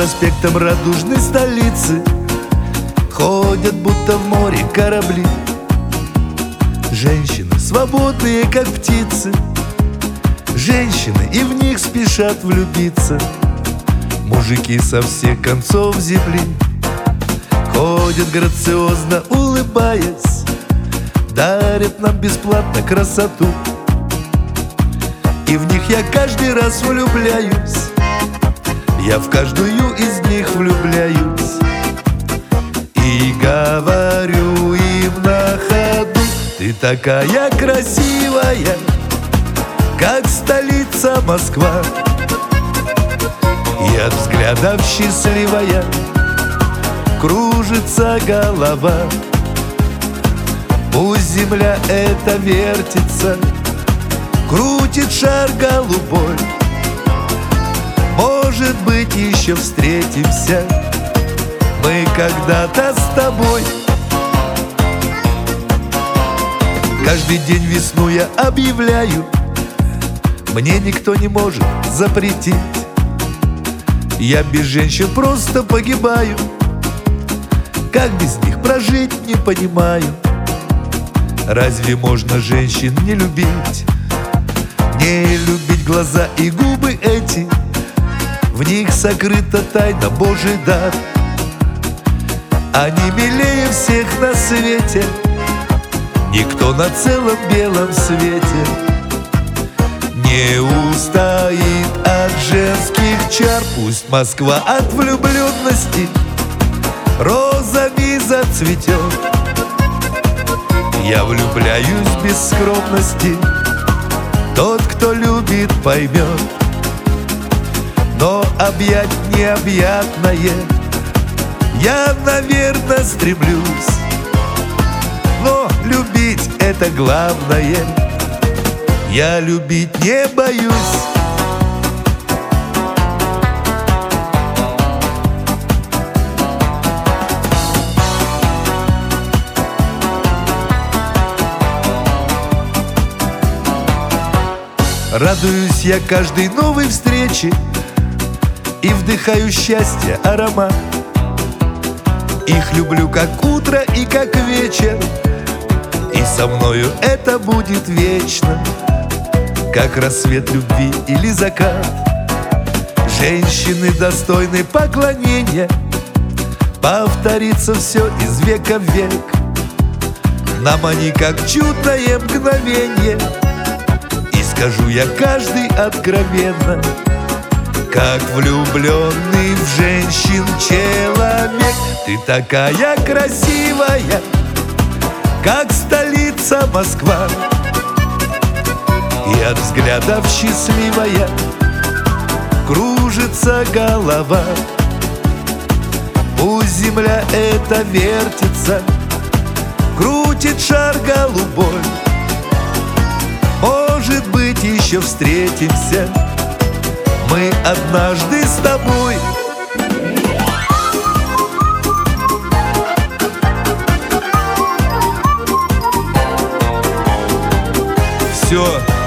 проспектам радужной столицы ходят будто в море корабли. Женщины свободные, как птицы, женщины, и в них спешат влюбиться. Мужики со всех концов земли ходят грациозно, улыбаясь, дарят нам бесплатно красоту. И в них я каждый раз влюбляюсь, я в каждую из них влюбляюсь. И говорю им на ходу: ты такая красивая, как столица Москва. И от взглядов счастливая кружится голова. Пусть земля эта вертится, крутит шар голубой, может быть, еще встретимся мы когда-то с тобой. Каждый день весну я объявляю, мне никто не может запретить. Я без женщин просто погибаю, как без них прожить, не понимаю. Разве можно женщин не любить? Не любить глаза и губы эти, в них сокрыта тайна, Божий дар. Они милее всех на свете, никто на целом белом свете не устоит от женских чар. Пусть Москва от влюбленности розами зацветет. Я влюбляюсь без скромности, тот, кто любит, поймет. Но объять необъятное я, наверное, стремлюсь. Но любить — это главное, я любить не боюсь. Радуюсь я каждой новой встрече и вдыхаю счастье аромат. Их люблю как утро и как вечер, и со мною это будет вечно, как рассвет любви или закат. Женщины достойны поклонения, повторится все из века в век. Нам они как чудное мгновенье, и скажу я каждый откровенно, как влюбленный в женщин человек. Ты такая красивая, как столица Москва, и от взглядов счастливая кружится голова. Пусть земля эта вертится, крутит шар голубой, может быть, еще встретимся мы однажды с тобой. Все.